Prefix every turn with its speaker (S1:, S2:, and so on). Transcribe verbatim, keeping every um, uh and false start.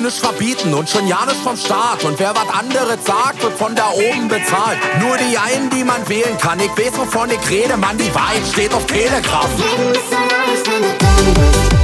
S1: nicht verbieten und schon ja nicht vom Staat. Und wer was anderes sagt, wird von da oben bezahlt. Nur die einen, die man wählen kann. Ich weiß, wovon ich rede, Mann, die Wahrheit steht auf Telegram.
S2: Jeden ist ein Neues, wenn du drin bist.